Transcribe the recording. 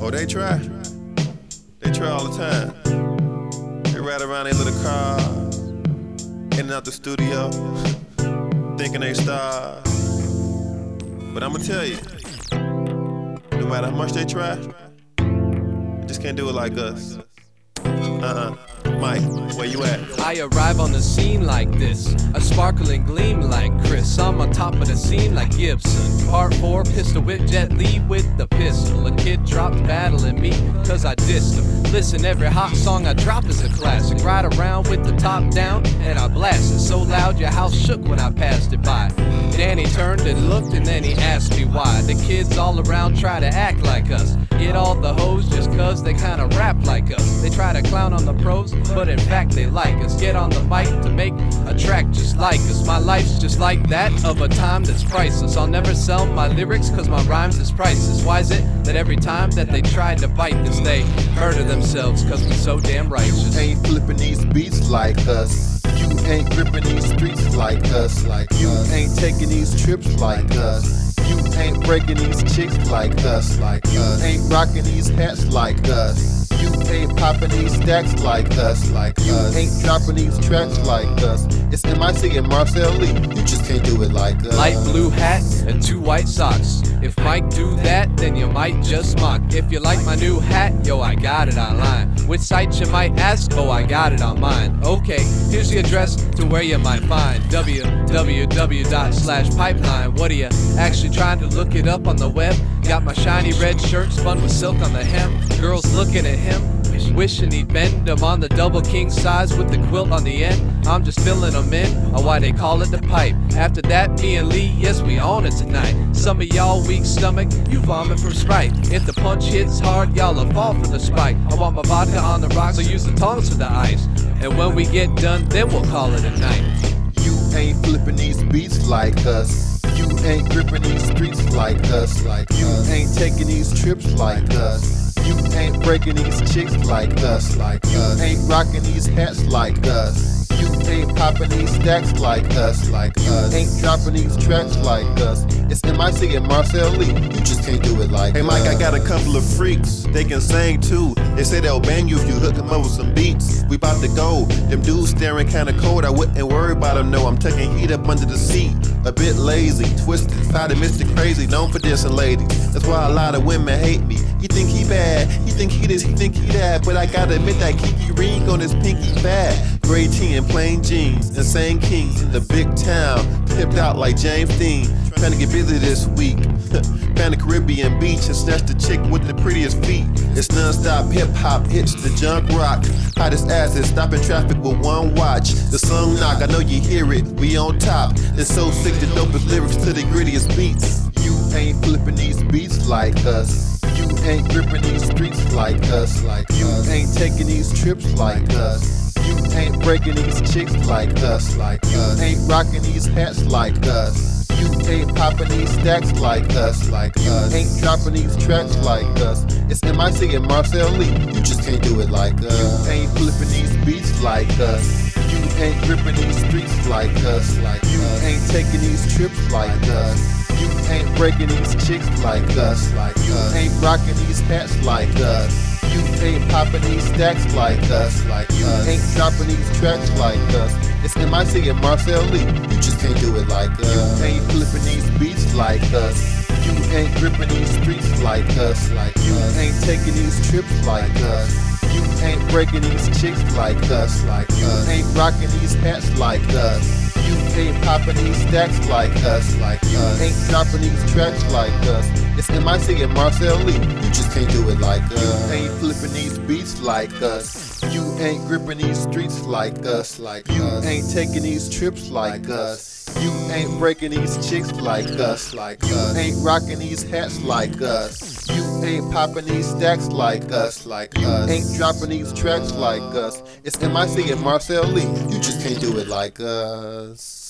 Oh, they try. They try all the time. They ride around in little cars, in and out the studio, thinking they stars. But I'ma tell you, no matter how much they try, they just can't do it like us. Mike, where you at? I arrive on the scene like this, a sparkling gleam like Chris. I'm on top of the scene like Gibson. Part 4, pistol whip, Jet Li with the pistol. A kid dropped battling me, cause I dissed him. Listen, every hot song I drop is a classic. Ride around with the top down, and I blast it so loud your house shook when I passed it by. Danny turned and looked, and then he asked me why. The kids all around try to act like us, get all the hoes just cause they kinda rap like us. They try to clown on the pros, but in fact they like us. Get on the mic to make a track just like us. My life's just like that of a time that's priceless. I'll never sell my lyrics cause my rhymes is priceless. Why is it that every time that they try to bite this, they murder themselves cause we're so damn righteous? You ain't flipping these beats like us. You ain't gripping these streets like us. You ain't taking these trips like us. You ain't breaking these chicks like us. You ain't rocking these hats like us. You ain't popping these stacks like us. You ain't dropping these tracks like us. It's MIC and Marcel Lee. You just can't do it like us. Light blue hat and 2 white socks. If Mike do that, then you might just mock. If you like my new hat, yo, I got it online. Which site you might ask? Oh, I got it on mine. Okay, here's the address to where you might find www./pipeline. What are you actually trying to look it up on the web? Got my shiny red shirt spun with silk on the hem. Girls looking at him, wishing he'd bend them on the double king size with the quilt on the end. I'm just filling them in, or why they call it the pipe. After that, me and Lee, yes, we own it tonight. Some of y'all weak stomach, you vomit from spite. If the punch hits hard, y'all'll fall for the spike. I want my vodka on the rocks, so use the tongs for the ice. And when we get done, then we'll call it a night. You ain't flipping these beats like us. You ain't gripping these streets like us. You ain't taking these trips like us. You ain't breaking these chicks like us. You ain't rocking these hats like us. You ain't popping these stacks like us. You ain't dropping these tracks like us. It's MIC and Marcel Lee. You just can't do it like us. Hey Mike, I got a couple of freaks, they can sing too. They say they'll bang you if you hook them up with some beats. We bout to go, them dudes staring kinda cold. I wouldn't worry about them, no, I'm taking heat up under the seat. A bit lazy, twisted, optimistic, crazy, known for dissing ladies. That's why a lot of women hate me. You think he bad, he think he this, he think he that. But I gotta admit that Kiki ring on his pinky bad. Gray tea and plain jeans, insane kings in the big town, pimped out like James Dean. Trying to get busy this week. Found the Caribbean beach and snatched the chick with the prettiest feet. It's non-stop hip-hop hits, the junk rock. Hottest asses, stopping traffic with one watch. The song knock, I know you hear it, we on top. It's so sick, the dopest lyrics to the grittiest beats. You ain't flipping these beats like us. You ain't gripping these streets like us. You ain't taking these trips like us. You ain't breaking these chicks like us. You ain't rocking these hats like us. You ain't popping these stacks like us. You ain't dropping these tracks like us. It's MIC and Marcel Lee. You just can't do it like us. You ain't flipping these beats like us. You ain't gripping these streets like us. You ain't taking these trips like us. You ain't breaking these chicks like us. You ain't rocking these hats like us. You ain't popping these stacks like us. You ain't dropping these tracks like us. It's MIC and Marcel Lee. You just can't do it like us. You ain't flipping these beats like us. You ain't gripping these streets like us. You ain't taking these trips like us. You ain't breaking these chicks like us. You ain't rocking these hats like us. You ain't popping these stacks like us. You ain't dropping these tracks like us. It's MIC and Marcel Lee. You just can't do it like us. You ain't flipping these beats like us. You ain't gripping these streets like us. You ain't taking these trips like us. You ain't breaking these chicks like us. You ain't rocking these hats like us. You ain't popping these stacks like us. You ain't dropping these tracks like us. It's MIC and Marcel Lee. You just can't do it like us.